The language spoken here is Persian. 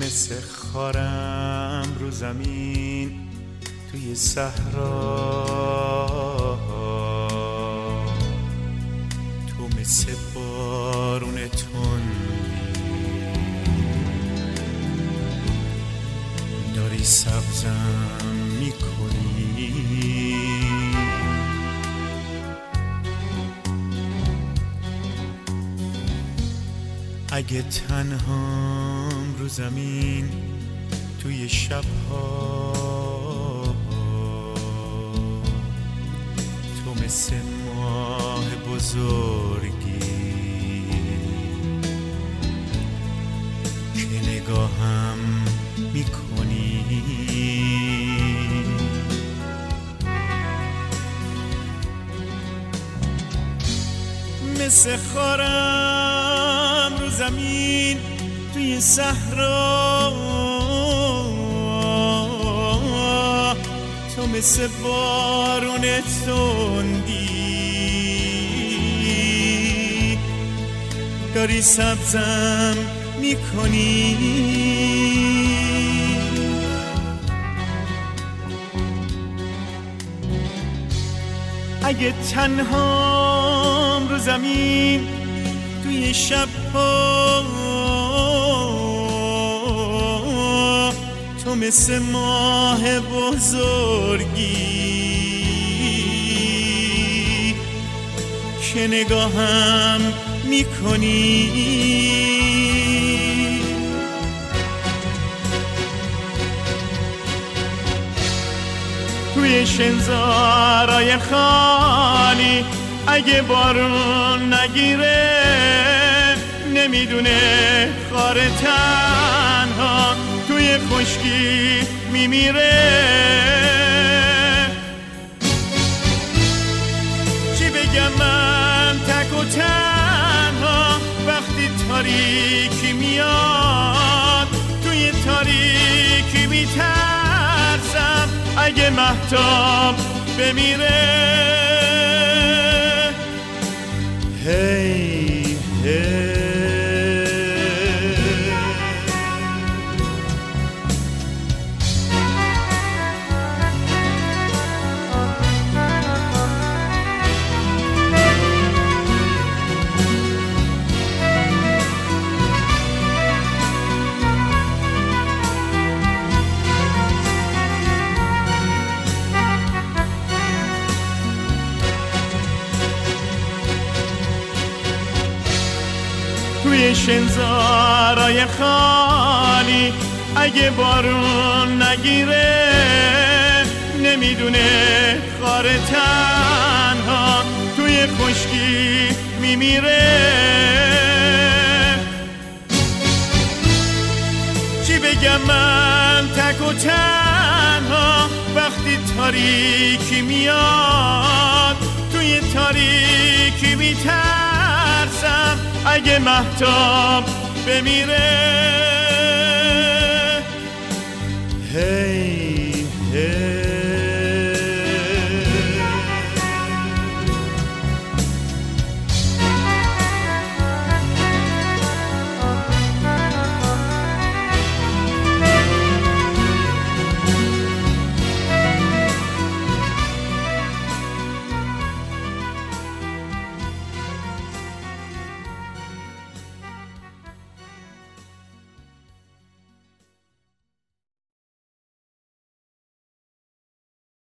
مثل خارم رو زمین توی صحرا، تو مثل بارون تندی داری سبزم میکنی. اگه تنهام رو زمین توی شبها، تو مثل ماه بزرگی که نگاهم میکنی. مثل خارم رو زمین توی صحرا، تو مثل بارون تندی داری سبزم میکنی. اگه تنهام رو زمین توی شبها، تو مثل ماه بزرگی که نگاهم میکنی. توی شنزارای خالی اگه بارون نگیره، نمیدونه خار تنها توی خشکی میمیره. چی بگم من تک و تنها وقتی تاریکی میاد، توی تاریکی میترسم اگه مهتاب بمیره. هی هی توی شنزارای خالی اگه بارون نگیره، نمیدونه خار تنها توی خشکی میمیره. چی بگم من تک و تنها وقتی تاریکی میاد، توی تاریکی میترسم اگه مهتاب بمیره.